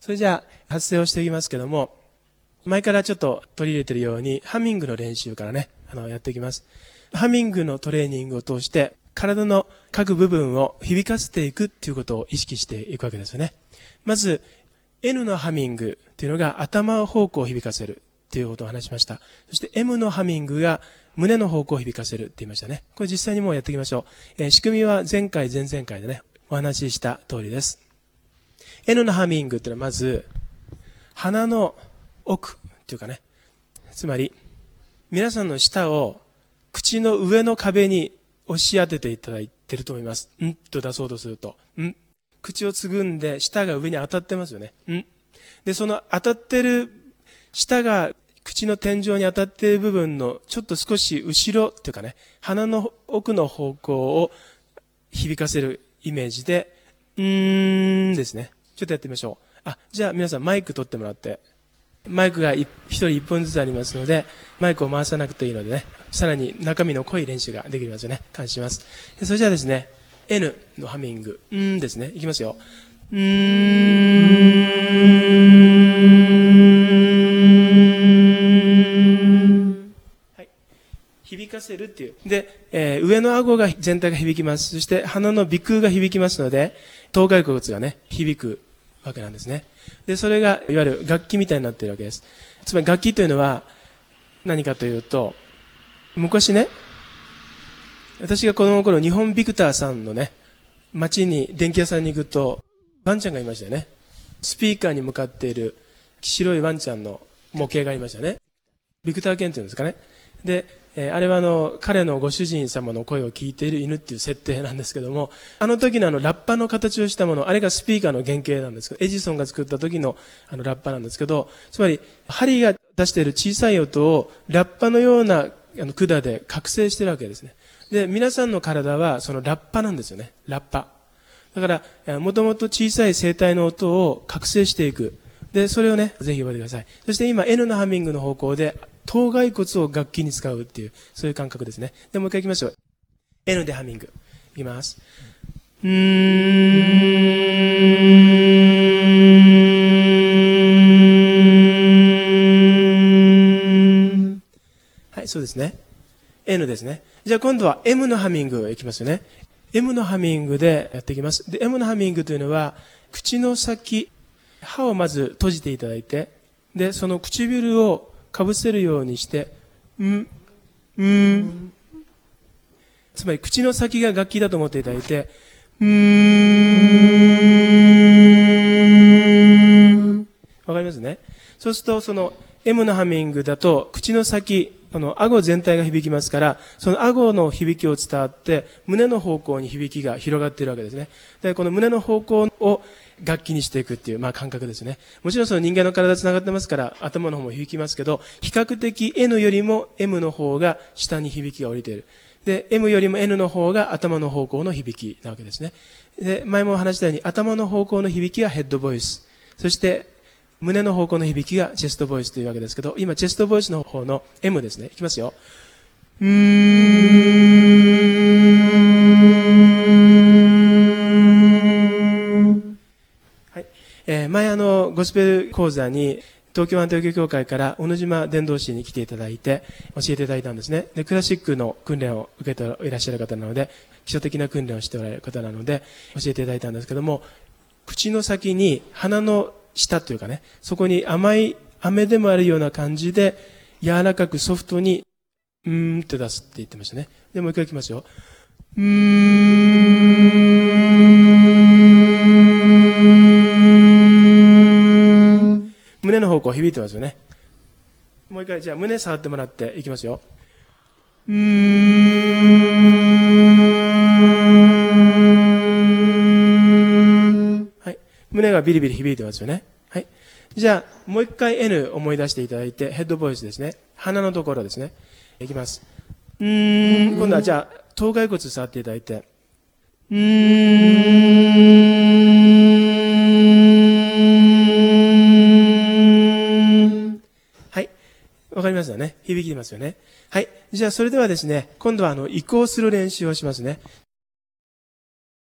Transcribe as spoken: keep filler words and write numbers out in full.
それじゃあ、発声をしていきますけども、前からちょっと取り入れているように、ハミングの練習からね、あの、やっていきます。ハミングのトレーニングを通して、体の各部分を響かせていくっていうことを意識していくわけですよね。まず、N のハミングっていうのが頭方向を響かせるっていうことを話しました。そして M のハミングが胸の方向を響かせるって言いましたね。これ実際にもうやっていきましょう。えー、仕組みは前回、前々回でね、お話しした通りです。N のハミングっていうのはまず、鼻の奥っていうかね、つまり、皆さんの舌を口の上の壁に押し当てていただいていると思います。んと出そうとすると。ん口をつぐんで舌が上に当たってますよね。んで、その当たってる、舌が口の天井に当たっている部分のちょっと少し後ろっていうかね、鼻の奥の方向を響かせるイメージで、うーんですね。ちょっとやってみましょう。あ、じゃあ皆さんマイク取ってもらって、マイクが一人一本ずつありますので、マイクを回さなくていいのでね、さらに中身の濃い練習ができますよね。感謝します。それじゃあですね、N のハミング、うーんですね。いきますよ。うーん。はい。響かせるっていう。で、えー、上の顎が全体が響きます。そして鼻の鼻腔が響きますので、頭蓋骨がね、響くわけなんですね。で、それが、いわゆる楽器みたいになっているわけです。つまり楽器というのは、何かというと、昔ね、私が子供の頃、日本ビクターさんのね、街に電気屋さんに行くと、ワンちゃんがいましたよね。スピーカーに向かっている白いワンちゃんの模型がありましたね。ビクター犬っていうんですかね。で、えー、あれはあの、彼のご主人様の声を聞いている犬っていう設定なんですけども、あの時のあの、ラッパの形をしたもの、あれがスピーカーの原型なんですけど、エジソンが作った時のあの、ラッパなんですけど、つまり、針が出している小さい音を、ラッパのようなあの管で覚醒しているわけですね。で、皆さんの体はそのラッパなんですよね。ラッパ。だから、もともと小さい声帯の音を覚醒していく。で、それをね、ぜひ覚えてください。そして今、N のハミングの方向で、頭蓋骨を楽器に使うっていう、そういう感覚ですね。で、もう一回行きましょう。N でハミング。いきます。うーん。はい、そうですね。N ですね。じゃあ今度は M のハミングいきますよね。M のハミングでやっていきます。で、M のハミングというのは、口の先、歯をまず閉じていただいて、で、その唇をかぶせるようにして、ん、ん、つまり口の先が楽器だと思っていただいて、んーわかりますね。そうすると、その M のハミングだと、口の先、あの、顎全体が響きますから、その顎の響きを伝わって、胸の方向に響きが広がっているわけですね。で、この胸の方向を楽器にしていくっていう、まあ感覚ですね。もちろんその人間の体繋がってますから、頭の方も響きますけど、比較的 N よりも M の方が下に響きが降りている。で、M よりも N の方が頭の方向の響きなわけですね。で、前も話したように、頭の方向の響きがヘッドボイス。そして、胸の方向の響きがチェストボイスというわけですけど、今チェストボイスの方の M ですね。いきますよ。うーん。はい。えー、前あの、ゴスペル講座に、東京アンテオ教協会から小野島伝道師に来ていただいて、教えていただいたんですね。で、クラシックの訓練を受けていらっしゃる方なので、基礎的な訓練をしておられる方なので、教えていただいたんですけども、口の先に鼻の下というかね、そこに甘い、飴でもあるような感じで、柔らかくソフトに、うーんって出すって言ってましたね。で、もう一回いきますよ。うーん。胸の方向響いてますよね。もう一回、じゃあ胸触ってもらっていきますよ。うーん。はい。胸がビリビリ響いてますよね。はい。じゃあ、もう一回 N 思い出していただいて、ヘッドボイスですね。鼻のところですね。いきます。うーん。今度はじゃあ、頭蓋骨触っていただいて。うーん。はい。わかりますよね。響きますよね。はい。じゃあ、それではですね、今度はあの、移行する練習をしますね。